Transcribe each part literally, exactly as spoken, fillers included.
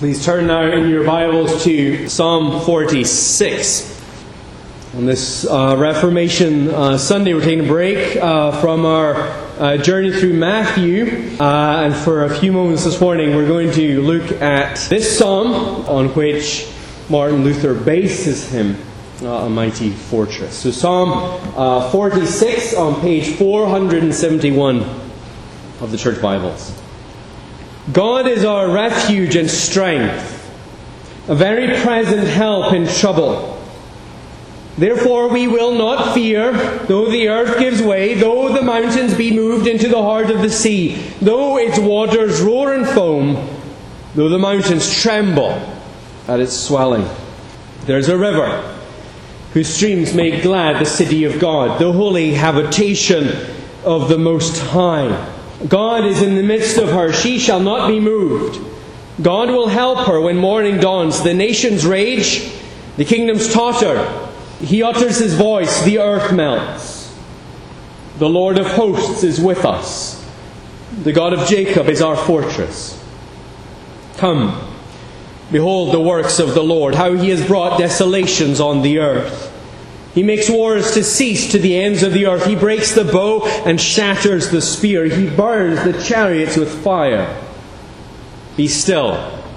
Please turn now in your Bibles to Psalm forty-six. On this uh, Reformation uh, Sunday, we're taking a break uh, from our uh, journey through Matthew. Uh, and for a few moments this morning, we're going to look at this psalm on which Martin Luther based his hymn, uh, A Mighty Fortress. So Psalm uh, forty-six on page four hundred seventy-one of the Church Bibles. God is our refuge and strength, a very present help in trouble. Therefore we will not fear, though the earth gives way, though the mountains be moved into the heart of the sea, though its waters roar and foam, though the mountains tremble at its swelling. There is a river whose streams make glad the city of God, the holy habitation of the Most High. God is in the midst of her, she shall not be moved. God will help her when morning dawns. The nations rage, the kingdoms totter. He utters his voice, the earth melts. The Lord of hosts is with us. The God of Jacob is our fortress. Come, behold the works of the Lord, how he has brought desolations on the earth. He makes wars to cease to the ends of the earth. He breaks the bow and shatters the spear. He burns the chariots with fire. Be still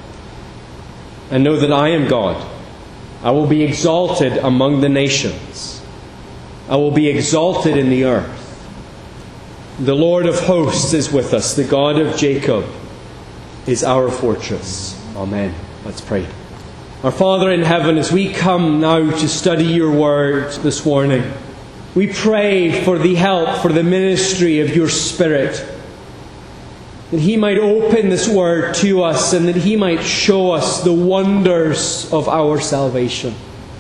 and know that I am God. I will be exalted among the nations. I will be exalted in the earth. The Lord of hosts is with us. The God of Jacob is our fortress. Amen. Let's pray. Our Father in heaven, as we come now to study your word this morning, we pray for the help, for the ministry of your Spirit, that he might open this word to us and that he might show us the wonders of our salvation.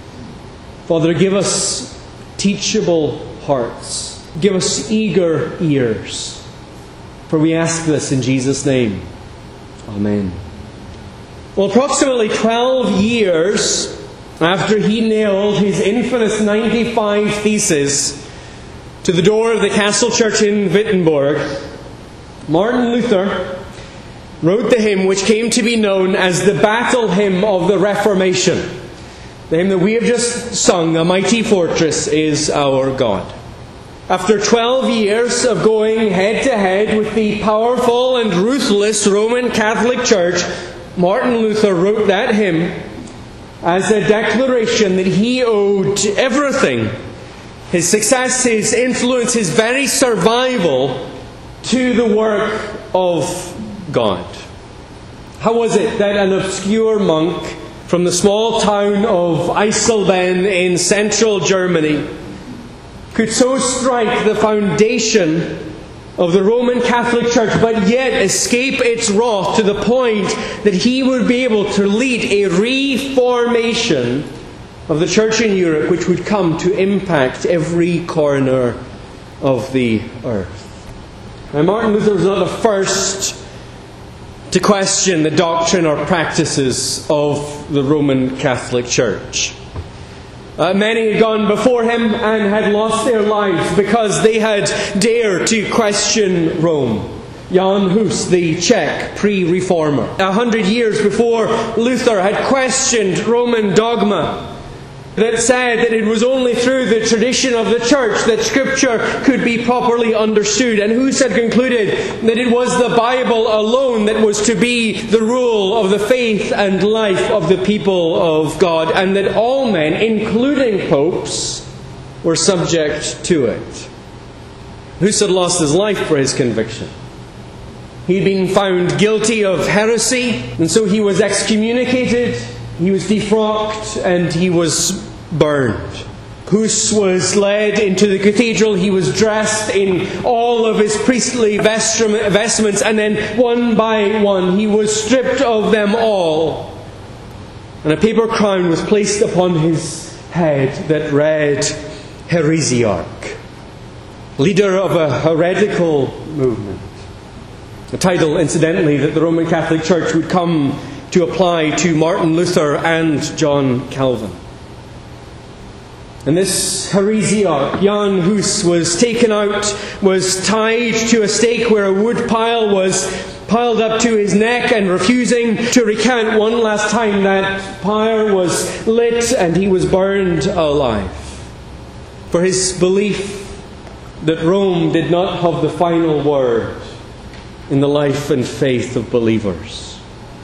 Father, give us teachable hearts. Give us eager ears. For we ask this in Jesus' name. Amen. Well, approximately twelve years after he nailed his infamous ninety-five Theses to the door of the Castle Church in Wittenberg, Martin Luther wrote the hymn which came to be known as the Battle Hymn of the Reformation. The hymn that we have just sung, A Mighty Fortress is Our God. After twelve years of going head to head with the powerful and ruthless Roman Catholic Church, Martin Luther wrote that hymn as a declaration that he owed everything, his success, his influence, his very survival, to the work of God. How was it that an obscure monk from the small town of Eisleben in central Germany could so strike the foundation of the Roman Catholic Church, but yet escape its wrath to the point that he would be able to lead a reformation of the church in Europe, which would come to impact every corner of the earth? Now, Martin Luther was not the first to question the doctrine or practices of the Roman Catholic Church. Uh, many had gone before him and had lost their lives because they had dared to question Rome. Jan Hus, the Czech pre-reformer, a hundred years before Luther, had questioned Roman dogma that said that it was only through the tradition of the church that Scripture could be properly understood. And Hus had concluded that it was the Bible alone that was to be the rule of the faith and life of the people of God, and that all men, including popes, were subject to it. Hus had lost his life for his conviction. He'd been found guilty of heresy, and so he was excommunicated. He was defrocked and he was burned. Hus was led into the cathedral. He was dressed in all of his priestly vestments, and then one by one he was stripped of them all. And a paper crown was placed upon his head that read Heresiarch, leader of a heretical movement. A title, incidentally, that the Roman Catholic Church would come to apply to Martin Luther and John Calvin. And this heresiarch, Jan Hus, was taken out, was tied to a stake where a wood pile was piled up to his neck and refusing to recant one last time. That pyre was lit and he was burned alive for his belief that Rome did not have the final word in the life and faith of believers.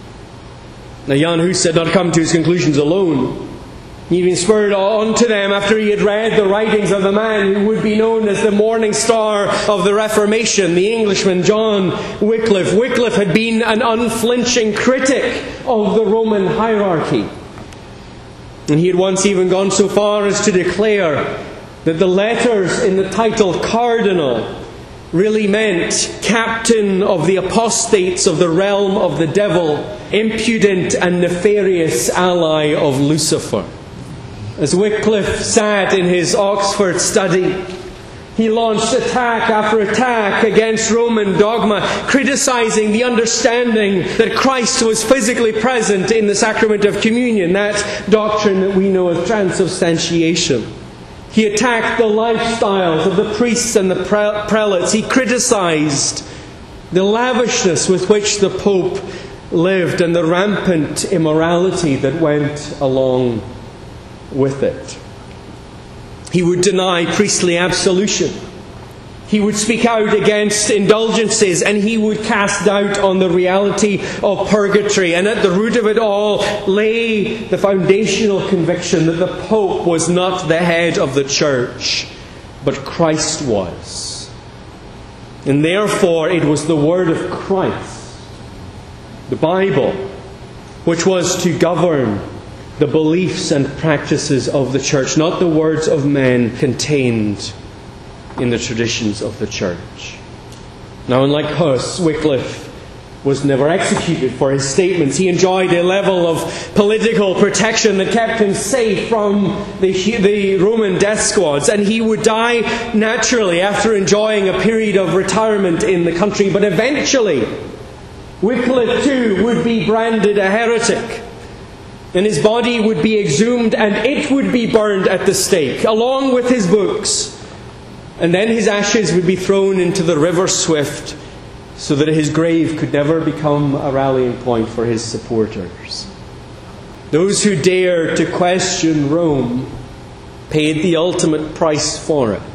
Now Jan Hus had not come to his conclusions alone. He had been spurred on to them after he had read the writings of the man who would be known as the morning star of the Reformation, the Englishman John Wycliffe. Wycliffe had been an unflinching critic of the Roman hierarchy. And he had once even gone so far as to declare that the letters in the title Cardinal really meant captain of the apostates of the realm of the devil, impudent and nefarious ally of Lucifer. As Wycliffe sat in his Oxford study, he launched attack after attack against Roman dogma, criticizing the understanding that Christ was physically present in the sacrament of communion, that doctrine that we know as transubstantiation. He attacked the lifestyles of the priests and the pre- prelates. He criticized the lavishness with which the Pope lived and the rampant immorality that went along with it. He would deny priestly absolution. He would speak out against indulgences, and he would cast doubt on the reality of purgatory. And at the root of it all lay the foundational conviction that the Pope was not the head of the Church, but Christ was. And therefore it was the word of Christ, the Bible, which was to govern the beliefs and practices of the Church, not the words of men contained in the traditions of the Church. Now, unlike Hus, Wycliffe was never executed for his statements. He enjoyed a level of political protection that kept him safe from the, the Roman death squads, and he would die naturally after enjoying a period of retirement in the country. But eventually, Wycliffe too would be branded a heretic, and his body would be exhumed and it would be burned at the stake, along with his books. And then his ashes would be thrown into the river Swift, so that his grave could never become a rallying point for his supporters. Those who dared to question Rome paid the ultimate price for it.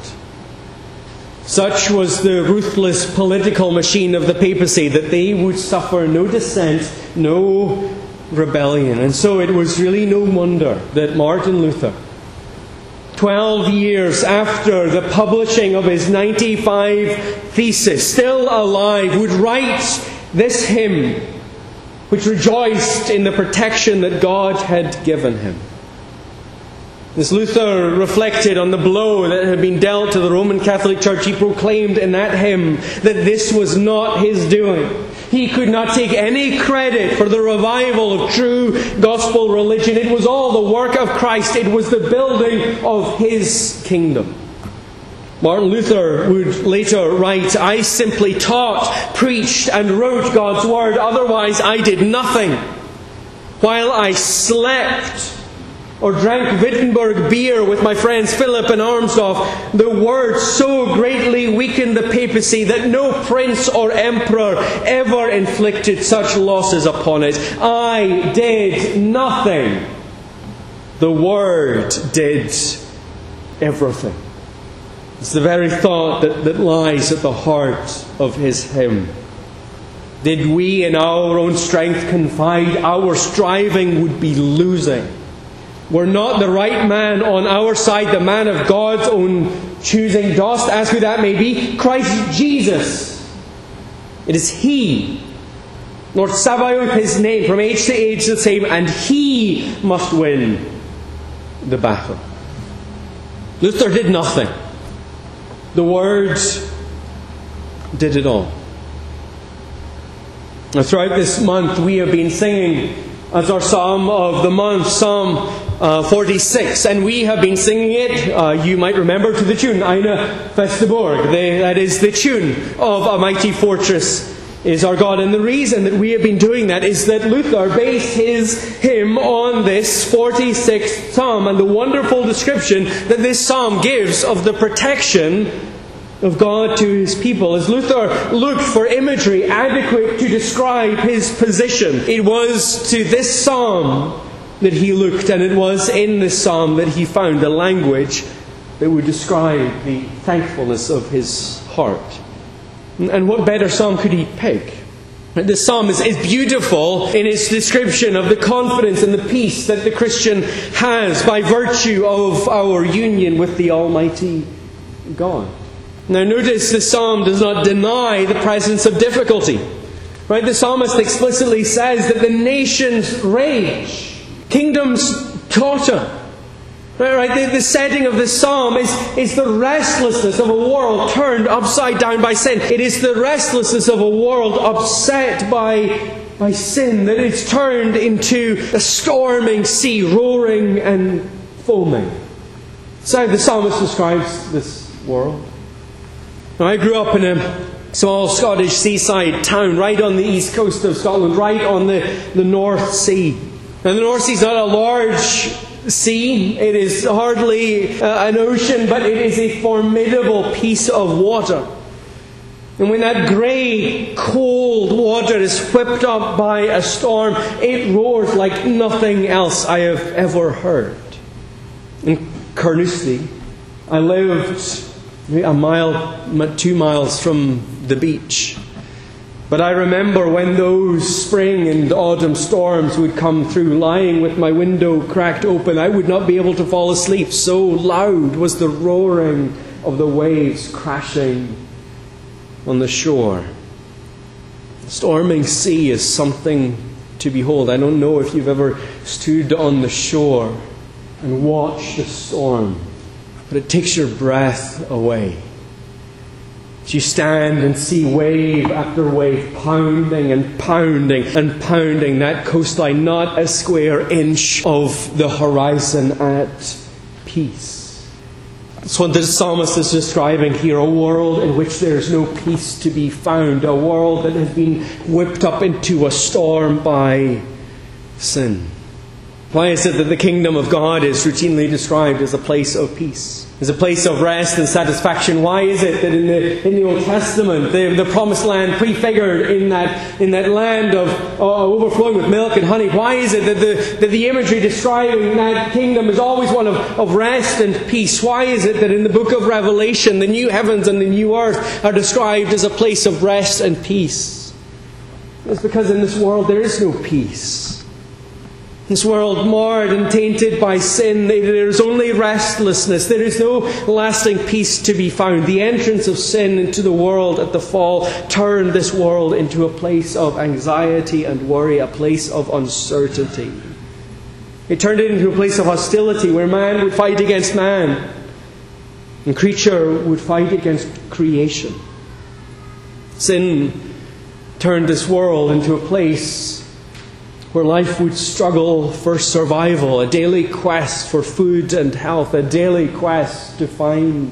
Such was the ruthless political machine of the papacy that they would suffer no dissent, no rebellion. And so it was really no wonder that Martin Luther, Twelve years after the publishing of his ninety-five Theses, still alive, would write this hymn, which rejoiced in the protection that God had given him. As Luther reflected on the blow that had been dealt to the Roman Catholic Church, he proclaimed in that hymn that this was not his doing. He could not take any credit for the revival of true gospel religion. It was all the work of Christ. It was the building of His kingdom. Martin Luther would later write, "I simply taught, preached, and wrote God's word. Otherwise I did nothing. While I slept or drank Wittenberg beer with my friends Philip and Armsdorf, the word so greatly weakened the papacy that no prince or emperor ever inflicted such losses upon it. I did nothing. The word did everything." It's the very thought that, that lies at the heart of his hymn. Did we in our own strength confide, our striving would be losing. Were not the right man on our side, the man of God's own choosing, dost ask who that may be? Christ Jesus. It is He. Lord Sabaoth, His name, from age to age the same, and He must win the battle. Luther did nothing. The Word did it all. Now, throughout this month we have been singing as our psalm of the month, Psalm uh, forty-six, and we have been singing it, uh, you might remember, to the tune Eine feste Burg. The, that is the tune of A Mighty Fortress is Our God. And the reason that we have been doing that is that Luther based his hymn on this forty-sixth psalm and the wonderful description that this psalm gives of the protection of God to his people. As Luther looked for imagery adequate to describe his position, it was to this psalm that he looked, and it was in this psalm that he found a language that would describe the thankfulness of his heart. And what better psalm could he pick? This psalm is, is beautiful in its description of the confidence and the peace that the Christian has by virtue of our union with the Almighty God. Now notice the psalm does not deny the presence of difficulty. Right? The psalmist explicitly says that the nations rage, kingdoms totter. Right, right? The, the setting of the psalm is, is the restlessness of a world turned upside down by sin. It is the restlessness of a world upset by, by sin, that it's turned into a storming sea, roaring and foaming. So the psalmist describes this world. Now, I grew up in a small Scottish seaside town right on the east coast of Scotland, right on the, the North Sea. Now the North Sea is not a large sea, it is hardly uh, an ocean, but it is a formidable piece of water. And when that grey, cold water is whipped up by a storm, it roars like nothing else I have ever heard. In Carnoustie, I lived a mile, two miles from the beach. But I remember when those spring and autumn storms would come through, lying with my window cracked open, I would not be able to fall asleep. So loud was the roaring of the waves crashing on the shore. The storming sea is something to behold. I don't know if you've ever stood on the shore and watched the storm, but it takes your breath away. You stand and see wave after wave pounding and pounding and pounding that coastline, not a square inch of the horizon at peace. That's what the psalmist is describing here, a world in which there is no peace to be found, a world that has been whipped up into a storm by sin. Why is it that the kingdom of God is routinely described as a place of peace? As a place of rest and satisfaction? Why is it that in the in the Old Testament, the, the promised land prefigured in that in that land of uh, overflowing with milk and honey, why is it that the that the imagery describing that kingdom is always one of, of rest and peace? Why is it that in the book of Revelation, the new heavens and the new earth are described as a place of rest and peace? It's because in this world there is no peace. This world marred and tainted by sin, there is only restlessness. There is no lasting peace to be found. The entrance of sin into the world at the fall turned this world into a place of anxiety and worry, a place of uncertainty. It turned it into a place of hostility where man would fight against man and creature would fight against creation. Sin turned this world into a place where life would struggle for survival, a daily quest for food and health, a daily quest to find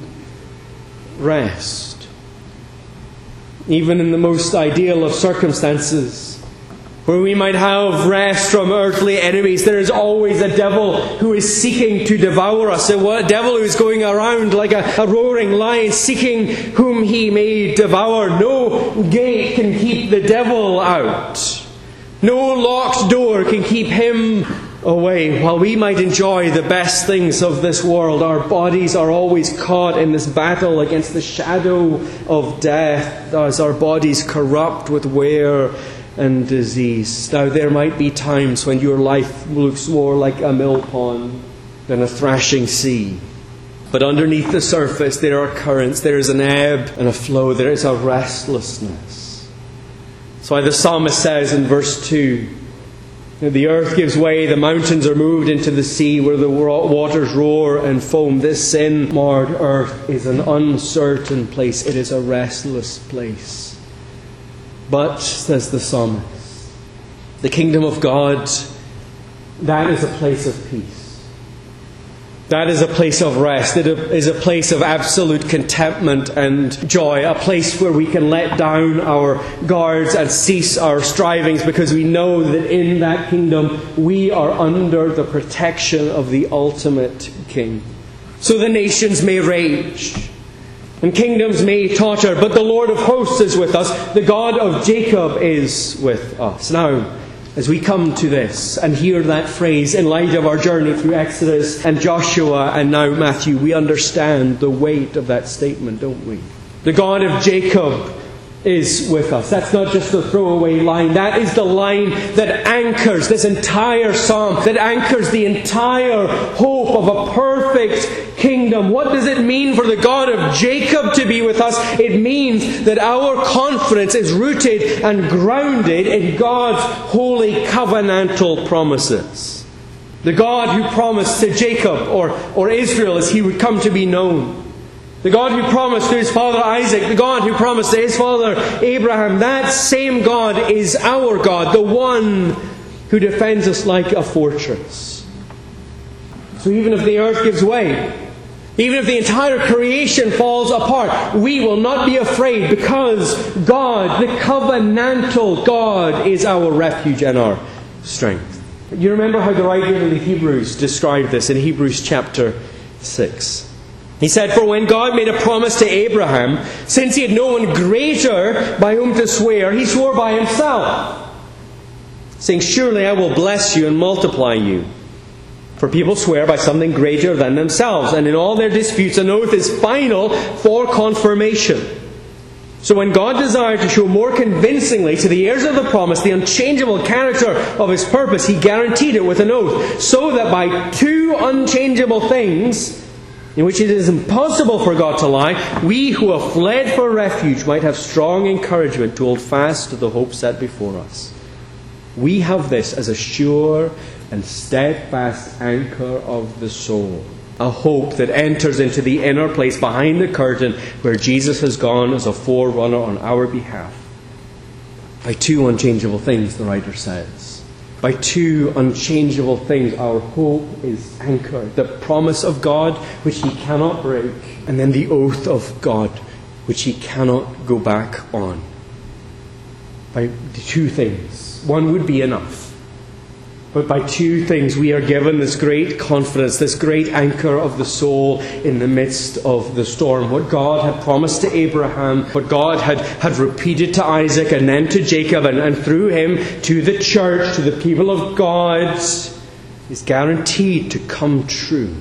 rest. Even in the most ideal of circumstances, where we might have rest from earthly enemies, there is always a devil who is seeking to devour us. A devil who is going around like a, a roaring lion, seeking whom he may devour. No gate can keep the devil out. No locked door can keep him away. While we might enjoy the best things of this world, our bodies are always caught in this battle against the shadow of death, as our bodies corrupt with wear and disease. Now, there might be times when your life looks more like a mill pond than a thrashing sea. But underneath the surface, there are currents, there is an ebb and a flow, there is a restlessness. That's why the psalmist says in verse two, the earth gives way, the mountains are moved into the sea where the waters roar and foam. This sin-marred earth is an uncertain place. It is a restless place. But, says the psalmist, the kingdom of God, that is a place of peace. That is a place of rest. It is a place of absolute contentment and joy. A place where we can let down our guards and cease our strivings, because we know that in that kingdom we are under the protection of the ultimate King. So the nations may rage. and kingdoms may totter, but the Lord of hosts is with us. The God of Jacob is with us. Now, as we come to this and hear that phrase in light of our journey through Exodus and Joshua and now Matthew, we understand the weight of that statement, don't we? The God of Jacob is with us. That's not just a throwaway line. That is the line that anchors this entire psalm, that anchors the entire hope of a perfect kingdom. What does it mean for the God of Jacob to be with us? It means that our confidence is rooted and grounded in God's holy covenantal promises. The God who promised to Jacob, or, or Israel as he would come to be known. The God who promised to his father Isaac, the God who promised to his father Abraham, that same God is our God, the one who defends us like a fortress. So even if the earth gives way, even if the entire creation falls apart, we will not be afraid, because God, the covenantal God, is our refuge and our strength. You remember how the writer of the Hebrews described this in Hebrews chapter six. He said, "For when God made a promise to Abraham, since he had no one greater by whom to swear, he swore by himself, saying, 'Surely I will bless you and multiply you.' For people swear by something greater than themselves, and in all their disputes an oath is final for confirmation. So when God desired to show more convincingly to the heirs of the promise the unchangeable character of his purpose, he guaranteed it with an oath, so that by two unchangeable things, in which it is impossible for God to lie, we who have fled for refuge might have strong encouragement to hold fast to the hope set before us. We have this as a sure and steadfast anchor of the soul, a hope that enters into the inner place behind the curtain where Jesus has gone as a forerunner on our behalf. By two unchangeable things, the writer says. By two unchangeable things, our hope is anchored. The promise of God, which he cannot break, and then the oath of God, which he cannot go back on. By the two things. One would be enough. But by two things we are given this great confidence, this great anchor of the soul in the midst of the storm. What God had promised to Abraham, what God had, had repeated to Isaac and then to Jacob, and, and through him to the church, to the people of God, is guaranteed to come true.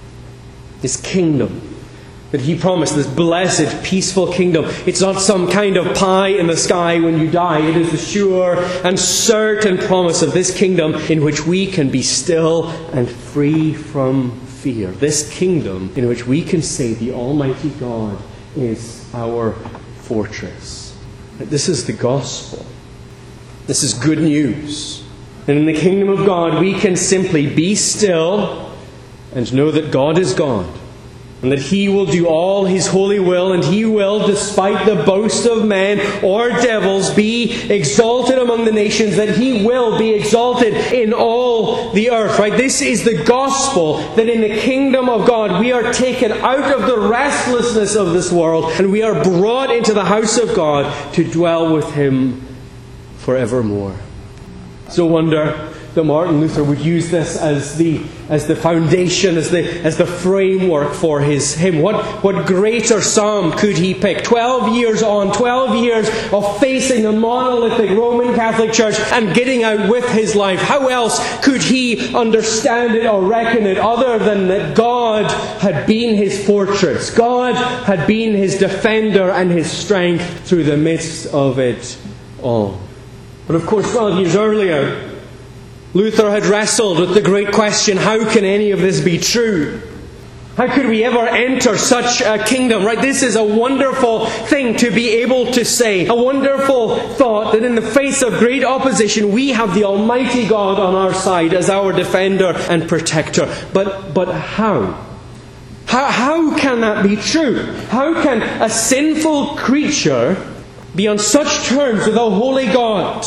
This kingdom that he promised, this blessed, peaceful kingdom. It's not some kind of pie in the sky when you die. It is the sure and certain promise of this kingdom in which we can be still and free from fear. This kingdom in which we can say the Almighty God is our fortress. This is the gospel. This is good news. And in the kingdom of God we can simply be still and know that God is God. And that he will do all his holy will, and he will, despite the boast of men or devils, be exalted among the nations, that he will be exalted in all the earth. Right? This is the gospel, that in the kingdom of God we are taken out of the restlessness of this world, and we are brought into the house of God to dwell with him forevermore. So wonder that Martin Luther would use this as the as the foundation, as the as the framework for his hymn. What what greater psalm could he pick? Twelve years on, twelve years of facing the monolithic Roman Catholic Church and getting out with his life. How else could he understand it or reckon it other than that God had been his fortress? God had been his defender and his strength through the midst of it all. But of course, twelve years earlier, Luther had wrestled with the great question, how can any of this be true? How could we ever enter such a kingdom? Right? This is a wonderful thing to be able to say. A wonderful thought that in the face of great opposition, we have the Almighty God on our side as our defender and protector. But, but how? How, how can that be true? How can a sinful creature be on such terms with a holy God?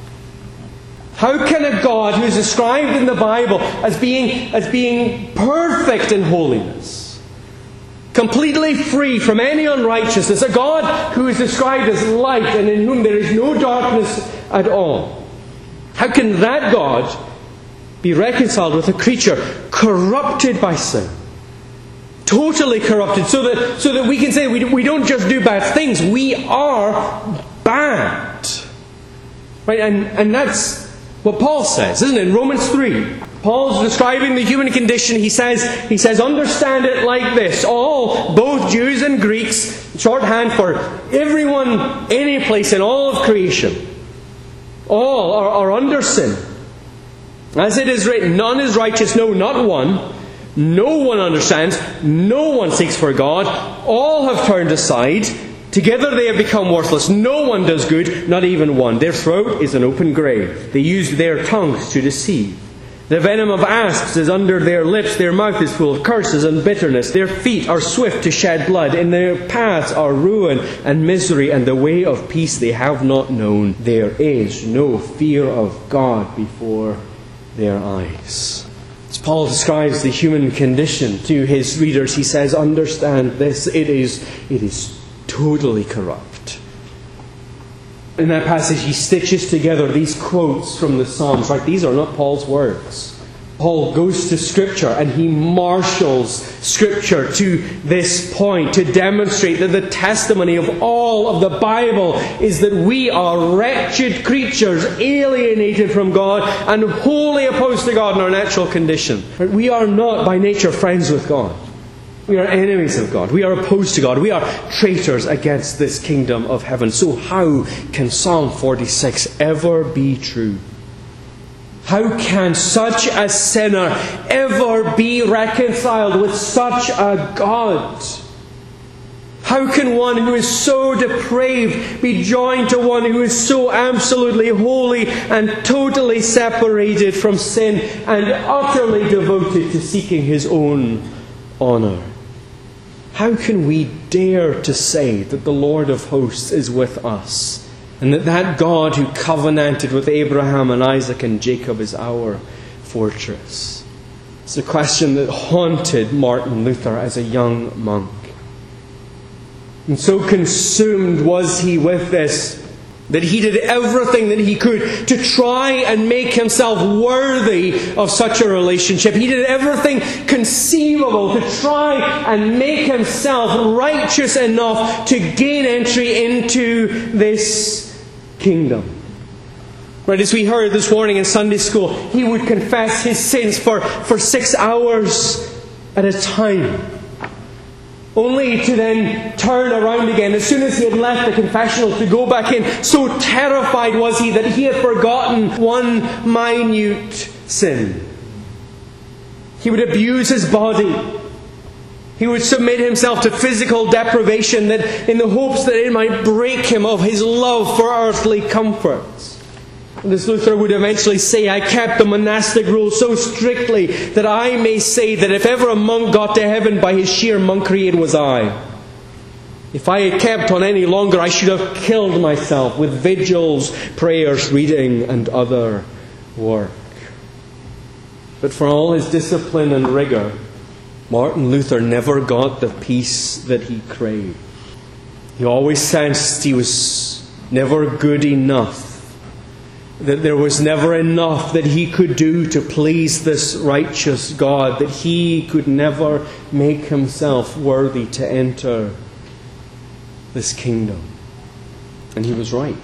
How can a God who is described in the Bible as being, as being perfect in holiness, completely free from any unrighteousness, a God who is described as light and in whom there is no darkness at all, how can that God be reconciled with a creature corrupted by sin, totally corrupted, so that so that we can say we, we don't just do bad things, we are bad. Right? And, and that's what Paul says, isn't it? In Romans three, Paul's describing the human condition. He says, he says, understand it like this. All, both Jews and Greeks, shorthand for everyone, any place in all of creation, all are, are under sin. As it is written, none is righteous, no, not one. No one understands. No one seeks for God. All have turned aside. Together they have become worthless. No one does good, not even one. Their throat is an open grave. They use their tongues to deceive. The venom of asps is under their lips. Their mouth is full of curses and bitterness. Their feet are swift to shed blood. In their paths are ruin and misery, and the way of peace they have not known. There is no fear of God before their eyes. As Paul describes the human condition to his readers, he says, understand this, it is, it is totally corrupt. In that passage, he stitches together these quotes from the Psalms. Right? These are not Paul's words. Paul goes to Scripture and he marshals Scripture to this point to demonstrate that the testimony of all of the Bible is that we are wretched creatures, alienated from God and wholly opposed to God in our natural condition. Right? We are not by nature friends with God. We are enemies of God. We are opposed to God. We are traitors against this kingdom of heaven. So how can Psalm forty-six ever be true? How can such a sinner ever be reconciled with such a God? How can one who is so depraved be joined to one who is so absolutely holy and totally separated from sin and utterly devoted to seeking his own honour? How can we dare to say that the Lord of hosts is with us, and that that God who covenanted with Abraham and Isaac and Jacob is our fortress? It's a question that haunted Martin Luther as a young monk. And so consumed was he with this, that he did everything that he could to try and make himself worthy of such a relationship. He did everything conceivable to try and make himself righteous enough to gain entry into this kingdom. Right, as we heard this morning in Sunday school, he would confess his sins for, for six hours at a time, only to then turn around again as soon as he had left the confessional to go back in. So terrified was he that he had forgotten one minute sin. He would abuse his body. He would submit himself to physical deprivation that, in the hopes that it might break him of his love for earthly comforts. And as Luther would eventually say, I kept the monastic rule so strictly that I may say that if ever a monk got to heaven by his sheer monkery, it was I. If I had kept on any longer, I should have killed myself with vigils, prayers, reading, and other work. But for all his discipline and rigour, Martin Luther never got the peace that he craved. He always sensed he was never good enough, that there was never enough that he could do to please this righteous God, that he could never make himself worthy to enter this kingdom. And he was right.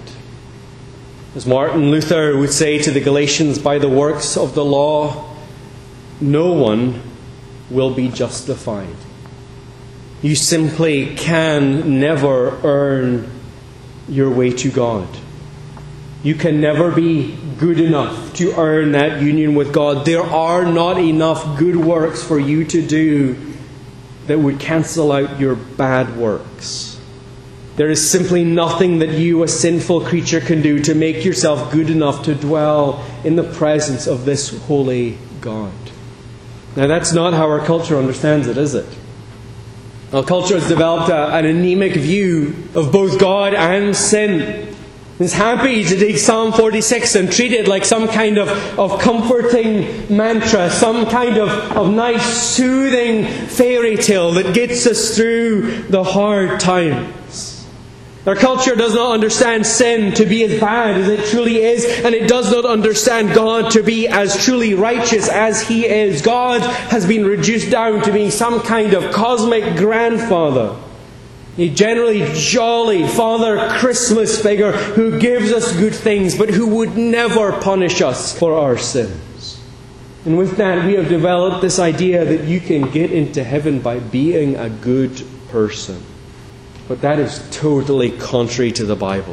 As Martin Luther would say to the Galatians, by the works of the law, no one will be justified. You simply can never earn your way to God. You can never be good enough to earn that union with God. There are not enough good works for you to do that would cancel out your bad works. There is simply nothing that you, a sinful creature, can do to make yourself good enough to dwell in the presence of this holy God. Now, that's not how our culture understands it, is it? Our culture has developed a, an anemic view of both God and sin. It's happy to take Psalm forty-six and treat it like some kind of, of comforting mantra, some kind of, of nice, soothing fairy tale that gets us through the hard times. Our culture does not understand sin to be as bad as it truly is, and it does not understand God to be as truly righteous as He is. God has been reduced down to being some kind of cosmic grandfather, a generally jolly Father Christmas figure who gives us good things, but who would never punish us for our sins. And with that, we have developed this idea that you can get into heaven by being a good person. But that is totally contrary to the Bible.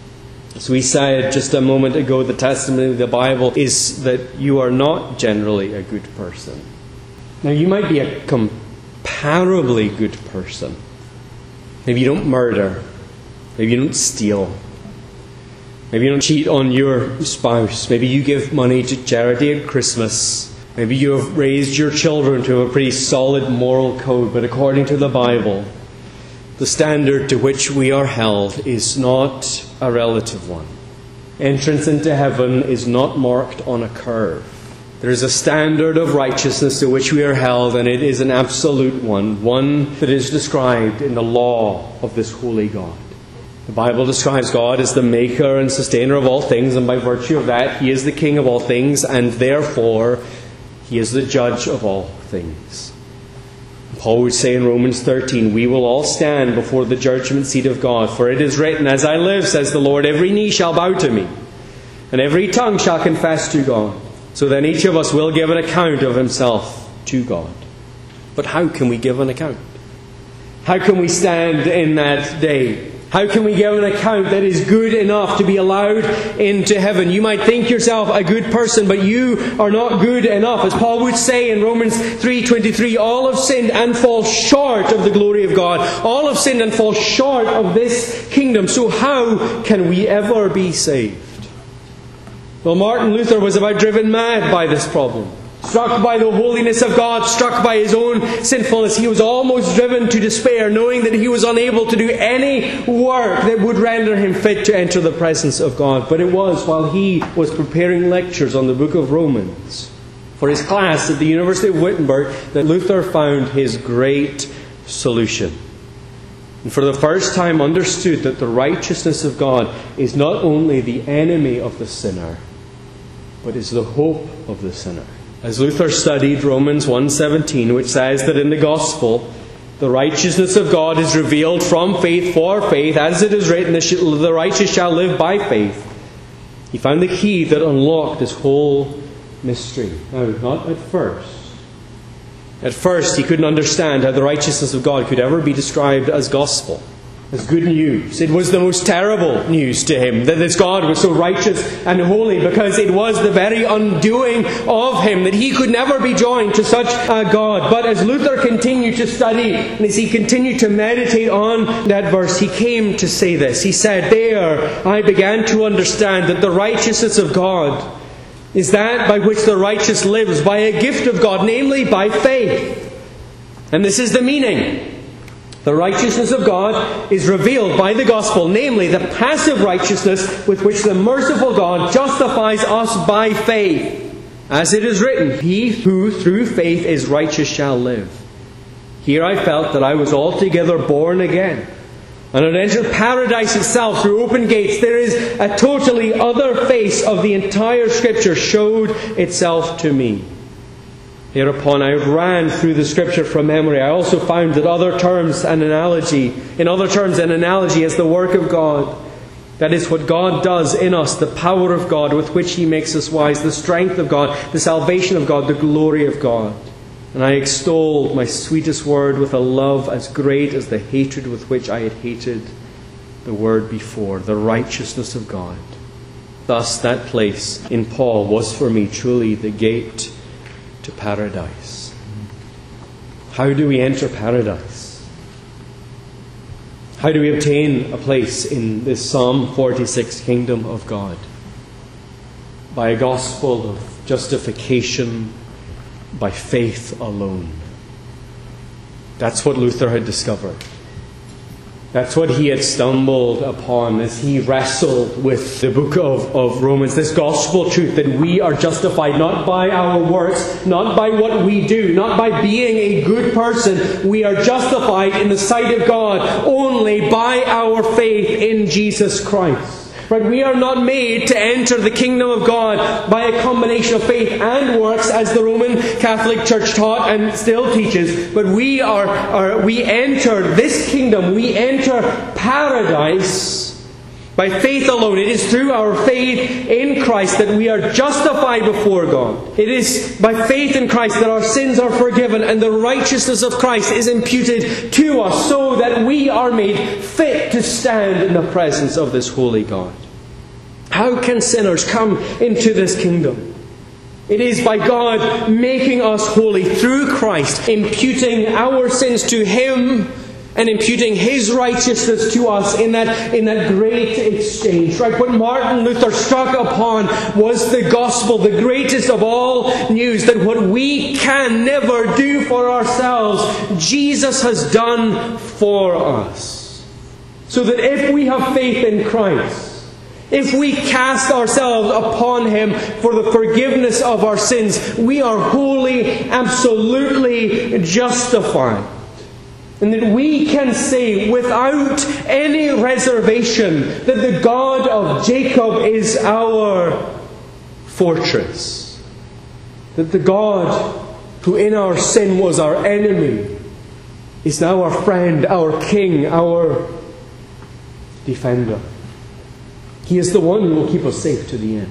As we said just a moment ago, the testimony of the Bible is that you are not generally a good person. Now, you might be a comparably good person. Maybe you don't murder. Maybe you don't steal. Maybe you don't cheat on your spouse. Maybe you give money to charity at Christmas. Maybe you have raised your children to a pretty solid moral code. But according to the Bible, the standard to which we are held is not a relative one. Entrance into heaven is not marked on a curve. There is a standard of righteousness to which we are held, and it is an absolute one, one that is described in the law of this holy God. The Bible describes God as the maker and sustainer of all things, and by virtue of that, He is the King of all things, and therefore He is the judge of all things. Paul would say in Romans thirteen, we will all stand before the judgment seat of God. For it is written, as I live, says the Lord, every knee shall bow to me, and every tongue shall confess to God. So then each of us will give an account of himself to God. But how can we give an account? How can we stand in that day? How can we give an account that is good enough to be allowed into heaven? You might think yourself a good person, but you are not good enough. As Paul would say in Romans three twenty-three, all have sinned and fall short of the glory of God. All have sinned and fall short of this kingdom. So how can we ever be saved? Well, Martin Luther was about driven mad by this problem. Struck by the holiness of God, struck by his own sinfulness, he was almost driven to despair, knowing that he was unable to do any work that would render him fit to enter the presence of God. But it was while he was preparing lectures on the book of Romans for his class at the University of Wittenberg that Luther found his great solution. And for the first time understood that the righteousness of God is not only the enemy of the sinner, but is the hope of the sinner. As Luther studied Romans one seventeen, which says that in the gospel, the righteousness of God is revealed from faith for faith, as it is written, the righteous shall live by faith. He found the key that unlocked this whole mystery. Now, not at first. At first, he couldn't understand how the righteousness of God could ever be described as gospel, as good news. It was the most terrible news to him that this God was so righteous and holy, because it was the very undoing of him that he could never be joined to such a God. But as Luther continued to study and as he continued to meditate on that verse, he came to say this. He said, there I began to understand that the righteousness of God is that by which the righteous lives, by a gift of God, namely by faith. And this is the meaning. The righteousness of God is revealed by the gospel, namely the passive righteousness with which the merciful God justifies us by faith. As it is written, he who through faith is righteous shall live. Here I felt that I was altogether born again, and had entered paradise itself through open gates. There is a totally other face of the entire Scripture showed itself to me. Hereupon I ran through the Scripture from memory. I also found that other terms and analogy, in other terms an analogy is the work of God. That is what God does in us, the power of God with which He makes us wise, the strength of God, the salvation of God, the glory of God. And I extolled my sweetest word with a love as great as the hatred with which I had hated the word before, the righteousness of God. Thus that place in Paul was for me truly the gate to paradise. How do we enter paradise? How do we obtain a place in this Psalm forty-six kingdom of God? By a gospel of justification by faith alone. That's what Luther had discovered. That's what he had stumbled upon as he wrestled with the book of, of Romans. This gospel truth that we are justified not by our works, not by what we do, not by being a good person. We are justified in the sight of God only by our faith in Jesus Christ. Right? We are not made to enter the kingdom of God by a combination of faith and works, as the Roman Catholic Church taught and still teaches. But we are, are we enter this kingdom, we enter paradise by faith alone. It is through our faith in Christ that we are justified before God. It is by faith in Christ that our sins are forgiven and the righteousness of Christ is imputed to us, so that we are made fit to stand in the presence of this holy God. How can sinners come into this kingdom? It is by God making us holy through Christ, imputing our sins to Him and imputing His righteousness to us in that, in that great exchange. Right? What Martin Luther struck upon was the gospel, the greatest of all news, that what we can never do for ourselves, Jesus has done for us. So that if we have faith in Christ, if we cast ourselves upon Him for the forgiveness of our sins, we are wholly, absolutely justified. And that we can say without any reservation that the God of Jacob is our fortress. That the God who in our sin was our enemy is now our friend, our king, our defender. He is the one who will keep us safe to the end.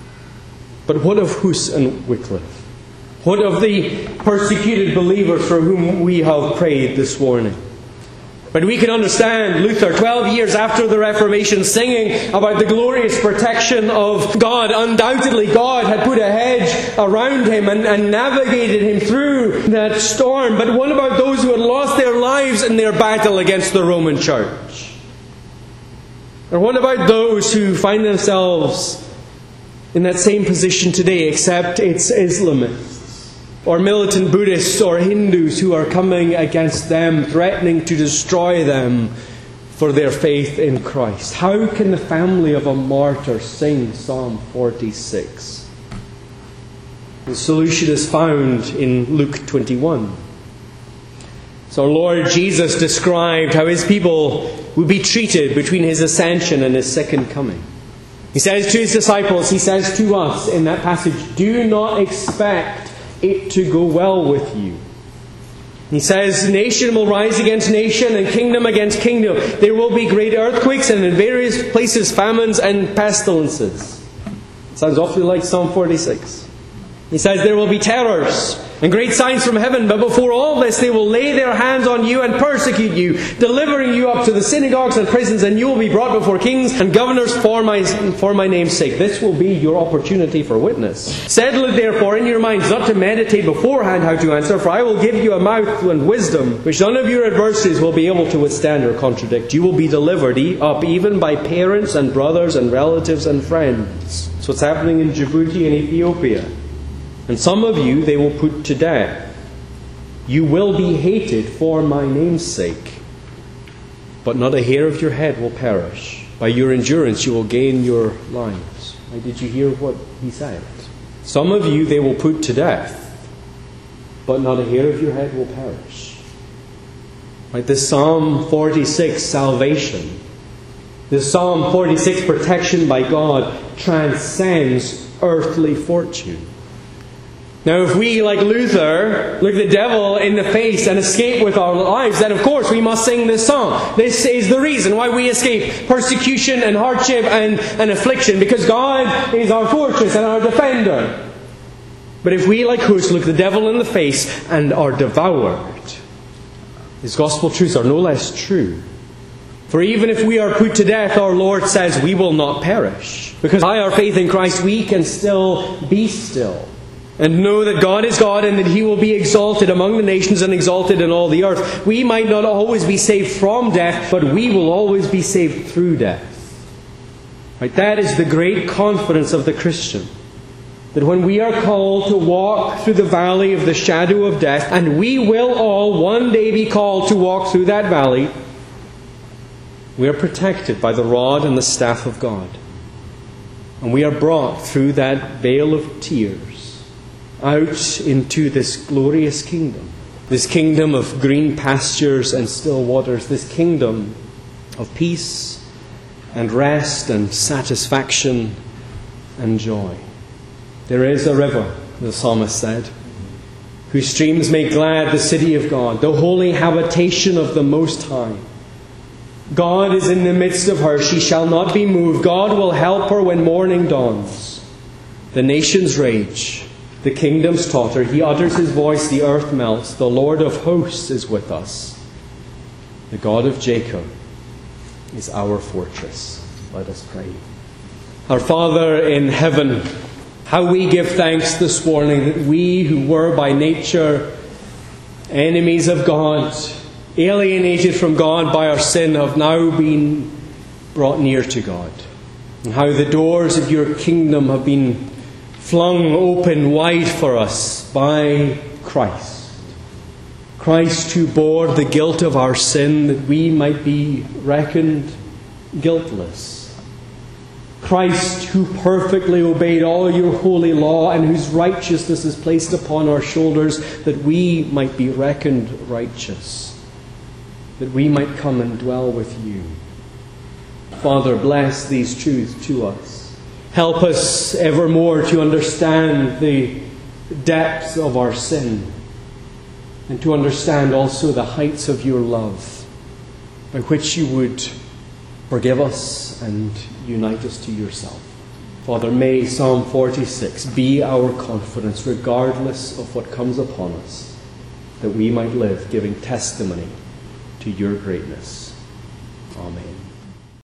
But what of Huss and Wycliffe? What of the persecuted believers for whom we have prayed this morning? But we can understand Luther, twelve years after the Reformation, singing about the glorious protection of God. Undoubtedly, God had put a hedge around him and, and navigated him through that storm. But what about those who had lost their lives in their battle against the Roman Church? Or what about those who find themselves in that same position today, except it's Islamists, or militant Buddhists, or Hindus who are coming against them, threatening to destroy them for their faith in Christ? How can the family of a martyr sing Psalm forty-six? The solution is found in Luke twenty-one. So our Lord Jesus described how His people would be treated between His ascension and His second coming. He says to His disciples, He says to us in that passage, do not expect it to go well with you. He says, nation will rise against nation and kingdom against kingdom. There will be great earthquakes and in various places famines and pestilences. Sounds awfully like Psalm forty-six. He says there will be terrors and great signs from heaven, but before all this they will lay their hands on you and persecute you, delivering you up to the synagogues and prisons, and you will be brought before kings and governors for my, for my name's sake. This will be your opportunity for witness. Settle it therefore in your minds not to meditate beforehand how to answer, for I will give you a mouth and wisdom which none of your adversaries will be able to withstand or contradict. You will be delivered up even by parents and brothers and relatives and friends. So what's happening in Djibouti and Ethiopia. And some of you they will put to death. You will be hated for my name's sake, but not a hair of your head will perish. By your endurance you will gain your lives. Why, did you hear what he said? Some of you they will put to death, but not a hair of your head will perish. Right, this Psalm forty-six salvation, this Psalm forty-six protection by God transcends earthly fortune. Now, if we, like Luther, look the devil in the face and escape with our lives, then of course we must sing this song. This is the reason why we escape persecution and hardship and, and affliction, because God is our fortress and our defender. But if we, like Huss, look the devil in the face and are devoured, His gospel truths are no less true. For even if we are put to death, our Lord says we will not perish. Because by our faith in Christ we can still be still. And know that God is God and that He will be exalted among the nations and exalted in all the earth. We might not always be saved from death, but we will always be saved through death. Right? That is the great confidence of the Christian. That when we are called to walk through the valley of the shadow of death, and we will all one day be called to walk through that valley, We are protected by the rod and the staff of God. And we are brought through that veil of tears out into this glorious kingdom. This kingdom of green pastures and still waters. This kingdom of peace and rest and satisfaction and joy. There is a river, the psalmist said, whose streams make glad the city of God, the holy habitation of the Most High. God is in the midst of her. She shall not be moved. God will help her when morning dawns. The nations rage. The kingdoms totter. He utters his voice. The earth melts. The Lord of hosts is with us. The God of Jacob is our fortress. Let us pray. Our Father in heaven, how we give thanks this morning that we who were by nature enemies of God, alienated from God by our sin, have now been brought near to God. And how the doors of your kingdom have been flung open wide for us by Christ. Christ who bore the guilt of our sin that we might be reckoned guiltless. Christ who perfectly obeyed all your holy law and whose righteousness is placed upon our shoulders that we might be reckoned righteous, that we might come and dwell with you. Father, bless these truths to us. Help us evermore to understand the depths of our sin and to understand also the heights of your love by which you would forgive us and unite us to yourself. Father, may Psalm forty-six be our confidence regardless of what comes upon us, that we might live giving testimony to your greatness. Amen.